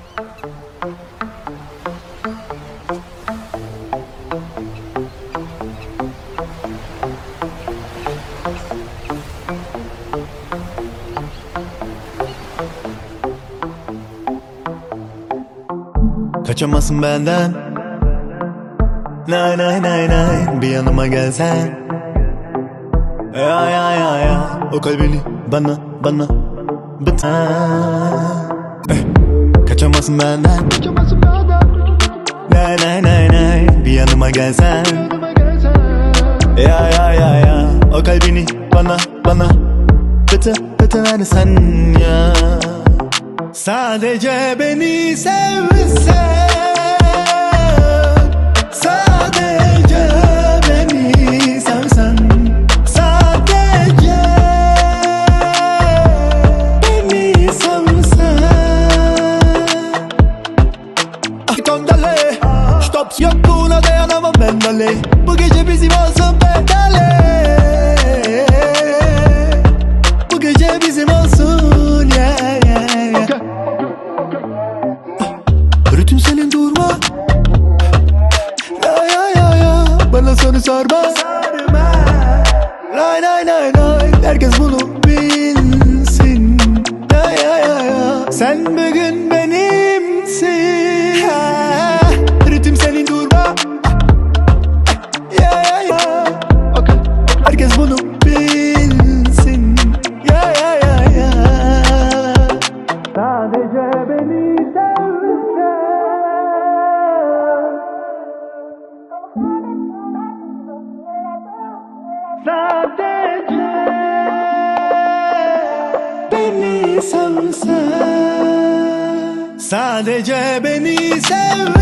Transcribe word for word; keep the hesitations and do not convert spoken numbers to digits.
Kaçamazsın benden. Nay nay nay nay, bir yanıma gelsen. Ay ay ay ay, o kalbini bana bana bıtan. eh. Kaçamazsın benden. Nay nay nay nay, bir yanıma gelsen. Ay ay ay ay, o kalbini bana bana bıtı bıtı ver sen ya. Sadece beni sevsen, sadece beni sevsen, sadece beni sevsen. Ah kondale, stop yokluğuna dayanamam ben dale. Bu gece bizim olsun ben dale. Bu gece bizim olsun yeah yeah yeah. Ritim senin durma. Ya ya ya ya, bana sonu sorma. Lay lay lay lay, herkes bunu bilsin. Ya ya ya ya, sen bugün benimsin. Ha, ritim senin durma. Ya ya ya, herkes bunu bilsin. Ya ya ya ya, sadece beni sevsen. Sadece beni sevsen, sadece beni sev.